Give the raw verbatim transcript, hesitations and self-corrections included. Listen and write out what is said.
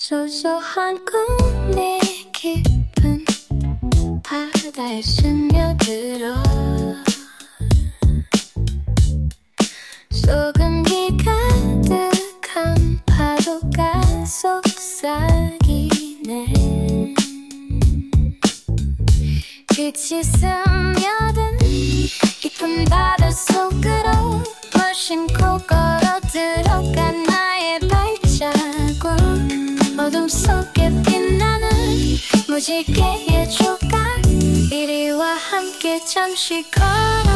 소소한 꿈이 깊은 바다에 스며들어 소금기 가득한 파도가 속삭이네. 빛이 스며든 깊은 바닷속으로 무심코 걸어 들어간 나의 발자국. 어둠 속에 빛나는 무지개의 조각. 이리와 함께 잠시 걸어